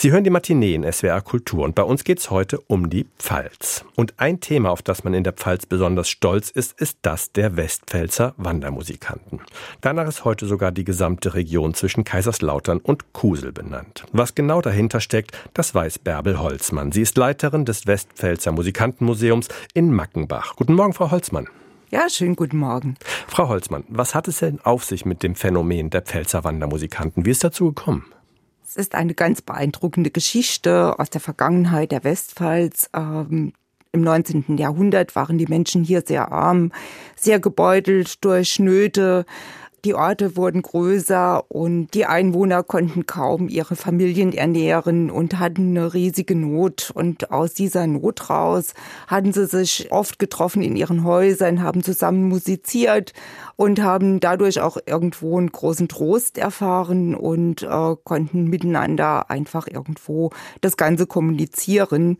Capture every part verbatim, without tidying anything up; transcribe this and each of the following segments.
Sie hören die Matinee in S W R Kultur und bei uns geht's heute um die Pfalz. Und ein Thema, auf das man in der Pfalz besonders stolz ist, ist das der Westpfälzer Wandermusikanten. Danach ist heute sogar die gesamte Region zwischen Kaiserslautern und Kusel benannt. Was genau dahinter steckt, das weiß Bärbel Holzmann. Sie ist Leiterin des Westpfälzer Musikantenmuseums in Mackenbach. Guten Morgen, Frau Holzmann. Ja, schönen guten Morgen. Frau Holzmann, was hat es denn auf sich mit dem Phänomen der Pfälzer Wandermusikanten? Wie ist dazu gekommen? Es ist eine ganz beeindruckende Geschichte aus der Vergangenheit der Westpfalz. Ähm, Im neunzehnten Jahrhundert waren die Menschen hier sehr arm, sehr gebeutelt durch Nöte. Die Orte wurden größer und die Einwohner konnten kaum ihre Familien ernähren und hatten eine riesige Not. Und aus dieser Not raus hatten sie sich oft getroffen in ihren Häusern, haben zusammen musiziert und haben dadurch auch irgendwo einen großen Trost erfahren und äh, konnten miteinander einfach irgendwo das Ganze kommunizieren.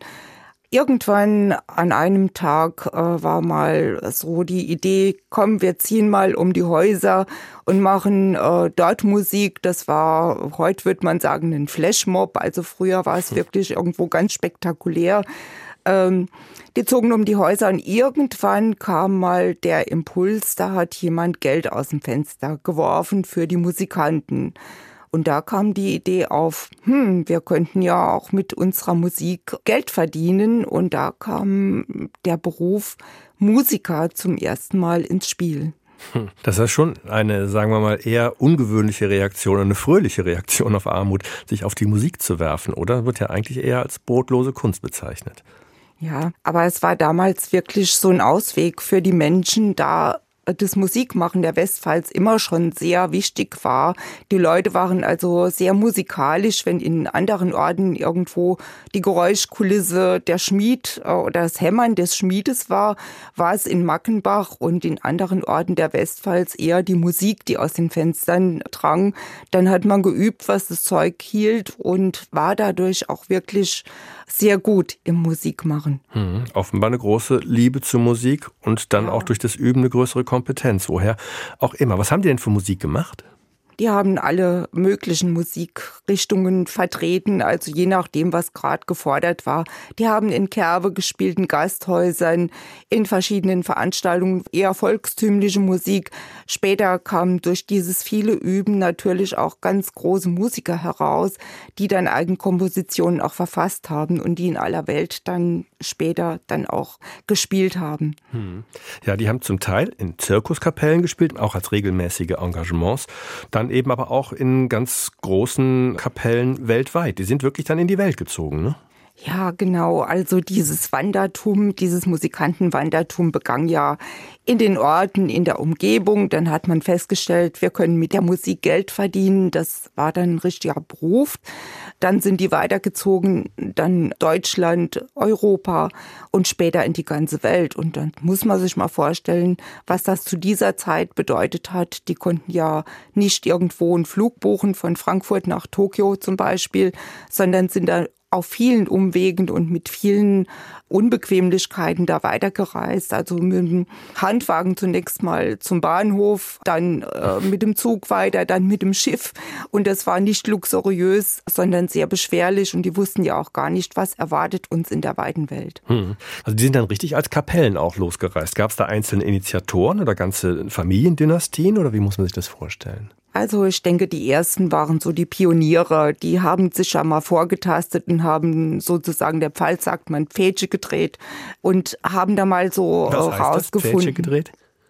Irgendwann an einem Tag äh, war mal so die Idee, komm, wir ziehen mal um die Häuser und machen äh, dort Musik. Das war, heute würde man sagen, ein Flashmob. Also früher war es wirklich irgendwo ganz spektakulär. Ähm, die zogen um die Häuser und irgendwann kam mal der Impuls, da hat jemand Geld aus dem Fenster geworfen für die Musikanten. Und da kam die Idee auf, hm, wir könnten ja auch mit unserer Musik Geld verdienen. Und da kam der Beruf Musiker zum ersten Mal ins Spiel. Das ist schon eine, sagen wir mal, eher ungewöhnliche Reaktion, eine fröhliche Reaktion auf Armut, sich auf die Musik zu werfen, oder? Wird ja eigentlich eher als brotlose Kunst bezeichnet. Ja, aber es war damals wirklich so ein Ausweg für die Menschen, da das Musikmachen der Westpfalz immer schon sehr wichtig war. Die Leute waren also sehr musikalisch, wenn in anderen Orten irgendwo die Geräuschkulisse der Schmied oder das Hämmern des Schmiedes war, war es in Mackenbach und in anderen Orten der Westpfalz eher die Musik, die aus den Fenstern drang. Dann hat man geübt, was das Zeug hielt und war dadurch auch wirklich sehr gut im Musikmachen. Hm, offenbar eine große Liebe zur Musik und dann ja. auch durch das Üben eine größere Kompetenz. Woher auch immer. Was haben die denn für Musik gemacht? Die haben alle möglichen Musikrichtungen vertreten, also je nachdem, was gerade gefordert war. Die haben in Kerwe gespielt, in Gasthäusern, in verschiedenen Veranstaltungen, eher volkstümliche Musik. Später kamen durch dieses viele Üben natürlich auch ganz große Musiker heraus, die dann Eigenkompositionen auch verfasst haben und die in aller Welt dann später dann auch gespielt haben. Hm. Ja, die haben zum Teil in Zirkuskapellen gespielt, auch als regelmäßige Engagements. Dann eben aber auch in ganz großen Kapellen weltweit. Die sind wirklich dann in die Welt gezogen, ne? Ja, genau. Also dieses Wandertum, dieses Musikantenwandertum begann ja in den Orten, in der Umgebung. Dann hat man festgestellt, wir können mit der Musik Geld verdienen. Das war dann ein richtiger Beruf. Dann sind die weitergezogen, dann Deutschland, Europa und später in die ganze Welt. Und dann muss man sich mal vorstellen, was das zu dieser Zeit bedeutet hat. Die konnten ja nicht irgendwo einen Flug buchen von Frankfurt nach Tokio zum Beispiel, sondern sind da auf vielen Umwegen und mit vielen Unbequemlichkeiten da weitergereist. Also mit dem Handwagen zunächst mal zum Bahnhof, dann äh, mit dem Zug weiter, dann mit dem Schiff. Und das war nicht luxuriös, sondern sehr beschwerlich. Und die wussten ja auch gar nicht, was erwartet uns in der weiten Welt. Hm. Also die sind dann richtig als Kapellen auch losgereist. Gab es da einzelne Initiatoren oder ganze Familiendynastien oder wie muss man sich das vorstellen? Also ich denke, die ersten waren so die Pioniere, die haben sich ja mal vorgetastet und haben sozusagen, der Pfalz sagt man, Pfädsche gedreht und haben da mal so Was heißt rausgefunden. Das, Pfädsche gedreht?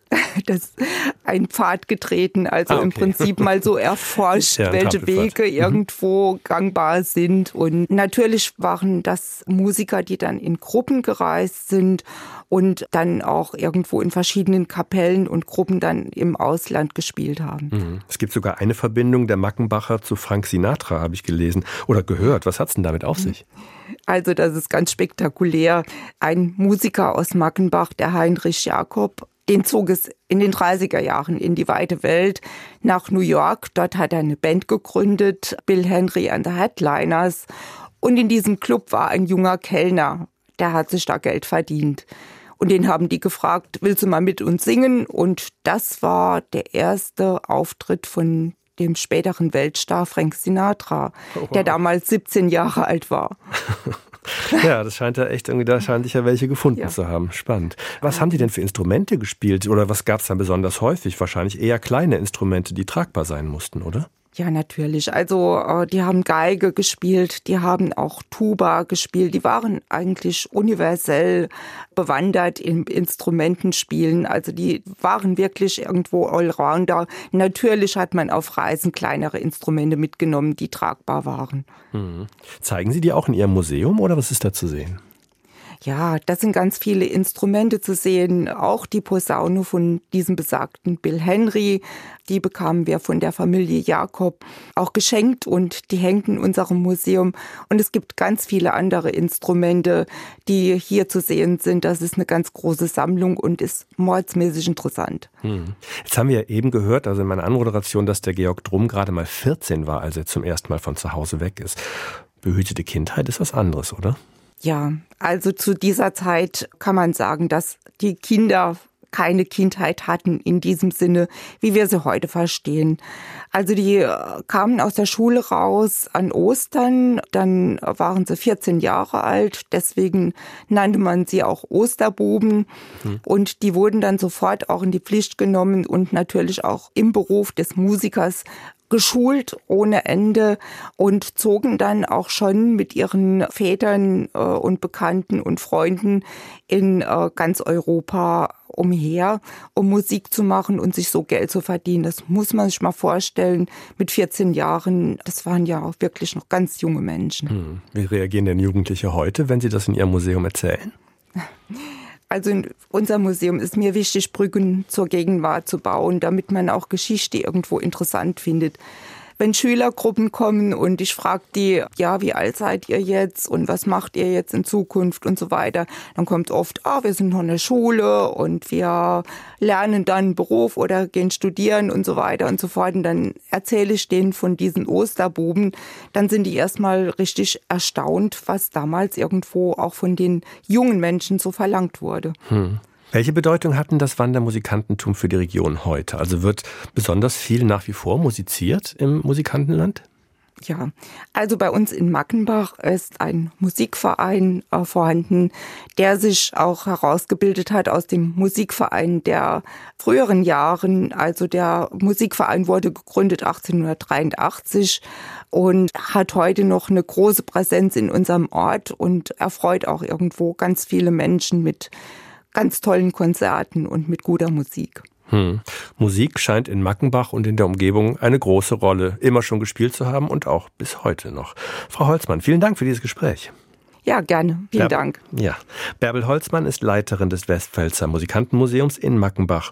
Das ein Pfad getreten, also ah, okay. im Prinzip mal so erforscht, ja, welche Wege mhm. irgendwo gangbar sind. Und natürlich waren das Musiker, die dann in Gruppen gereist sind und dann auch irgendwo in verschiedenen Kapellen und Gruppen dann im Ausland gespielt haben. Mhm. Es gibt sogar eine Verbindung der Mackenbacher zu Frank Sinatra, habe ich gelesen oder gehört. Was hat es denn damit auf sich? Also das ist ganz spektakulär. Ein Musiker aus Mackenbach, der Heinrich Jakob, den zog es in den dreißiger Jahren in die weite Welt nach New York. Dort hat er eine Band gegründet, Bill Henry and the Headliners. Und in diesem Club war ein junger Kellner, der hat sich da Geld verdient. Und den haben die gefragt, willst du mal mit uns singen? Und das war der erste Auftritt von dem späteren Weltstar Frank Sinatra, oh, wow. der damals siebzehn Jahre alt war. Ja, das scheint ja echt irgendwie, da scheinen sich ja welche gefunden ja. zu haben. Spannend. Was haben die denn für Instrumente gespielt oder was gab es dann besonders häufig? Wahrscheinlich eher kleine Instrumente, die tragbar sein mussten, oder? Ja, natürlich. Also die haben Geige gespielt, die haben auch Tuba gespielt. Die waren eigentlich universell bewandert im Instrumentenspielen. Also die waren wirklich irgendwo Allrounder. Natürlich hat man auf Reisen kleinere Instrumente mitgenommen, die tragbar waren. Mhm. Zeigen Sie die auch in Ihrem Museum oder was ist da zu sehen? Ja, da sind ganz viele Instrumente zu sehen, auch die Posaune von diesem besagten Bill Henry, die bekamen wir von der Familie Jakob auch geschenkt und die hängt in unserem Museum. Und es gibt ganz viele andere Instrumente, die hier zu sehen sind. Das ist eine ganz große Sammlung und ist mordsmäßig interessant. Hm. Jetzt haben wir ja eben gehört, also in meiner Anmoderation, dass der Georg Drumm gerade mal vierzehn war, als er zum ersten Mal von zu Hause weg ist. Behütete Kindheit ist was anderes, oder? Ja, also zu dieser Zeit kann man sagen, dass die Kinder keine Kindheit hatten in diesem Sinne, wie wir sie heute verstehen. Also die kamen aus der Schule raus an Ostern, dann waren sie vierzehn Jahre alt, deswegen nannte man sie auch Osterbuben. Mhm. Und die wurden dann sofort auch in die Pflicht genommen und natürlich auch im Beruf des Musikers geschult ohne Ende und zogen dann auch schon mit ihren Vätern äh, und Bekannten und Freunden in äh, ganz Europa umher, um Musik zu machen und sich so Geld zu verdienen. Das muss man sich mal vorstellen. Mit vierzehn Jahren, das waren ja auch wirklich noch ganz junge Menschen. Hm. Wie reagieren denn Jugendliche heute, wenn sie das in ihrem Museum erzählen? Also in unserem Museum ist mir wichtig, Brücken zur Gegenwart zu bauen, damit man auch Geschichte irgendwo interessant findet. Wenn Schülergruppen kommen und ich frage die, ja, wie alt seid ihr jetzt und was macht ihr jetzt in Zukunft und so weiter, dann kommt oft, ah, wir sind noch in der Schule und wir lernen dann einen Beruf oder gehen studieren und so weiter und so fort. Und dann erzähle ich denen von diesen Osterbuben. Dann sind die erstmal richtig erstaunt, was damals irgendwo auch von den jungen Menschen so verlangt wurde. Hm. Welche Bedeutung hat denn das Wandermusikantentum für die Region heute? Also wird besonders viel nach wie vor musiziert im Musikantenland? Ja, also bei uns in Mackenbach ist ein Musikverein äh, vorhanden, der sich auch herausgebildet hat aus dem Musikverein der früheren Jahren. Also der Musikverein wurde gegründet achtzehnhundertdreiundachtzig und hat heute noch eine große Präsenz in unserem Ort und erfreut auch irgendwo ganz viele Menschen mit ganz tollen Konzerten und mit guter Musik. Hm. Musik scheint in Mackenbach und in der Umgebung eine große Rolle immer schon gespielt zu haben und auch bis heute noch. Frau Holzmann, vielen Dank für dieses Gespräch. Ja, gerne. Vielen Ber- Dank. Ja. Bärbel Holzmann ist Leiterin des Westpfälzer Musikantenmuseums in Mackenbach